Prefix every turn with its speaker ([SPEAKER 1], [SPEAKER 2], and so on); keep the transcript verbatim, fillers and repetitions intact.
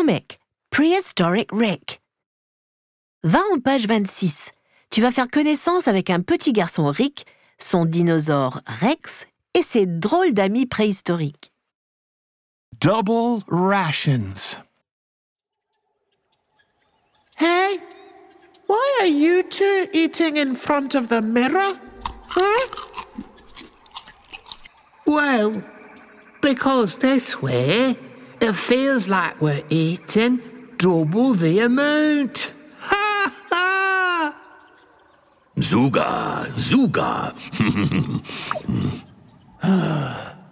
[SPEAKER 1] Grand-mec, Prehistoric Rick. Va en page vingt-six. Tu vas faire connaissance avec un petit garçon Rick, son dinosaure Rex et ses drôles d'amis préhistoriques.
[SPEAKER 2] Double rations.
[SPEAKER 3] Hey, why are you two eating in front of the mirror? Huh?
[SPEAKER 4] Well, because this way, it feels like we're eating double the amount. Ha ha!
[SPEAKER 5] Zuga, Zuga.